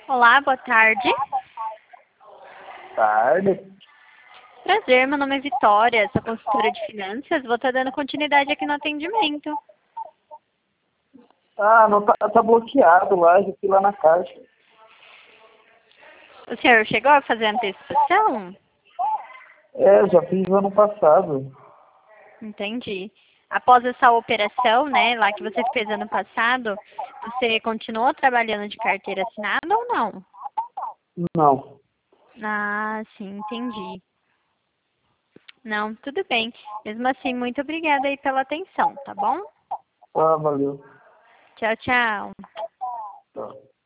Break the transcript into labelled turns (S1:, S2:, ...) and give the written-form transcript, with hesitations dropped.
S1: Olá, boa tarde.
S2: Tarde.
S1: Prazer, meu nome é Vitória, sou consultora de finanças. Vou estar dando continuidade aqui no atendimento.
S2: Ah, não tá bloqueado lá, já fui lá na caixa.
S1: O senhor chegou a fazer antecipação?
S2: Já fiz no ano passado.
S1: Entendi. Após essa operação, né, lá que você fez ano passado, você continuou trabalhando de carteira assinada ou não?
S2: Não.
S1: Ah, sim, entendi. Não, tudo bem. Mesmo assim, muito obrigada aí pela atenção, tá bom?
S2: Ah, valeu.
S1: Tchau, tchau.
S2: Tá.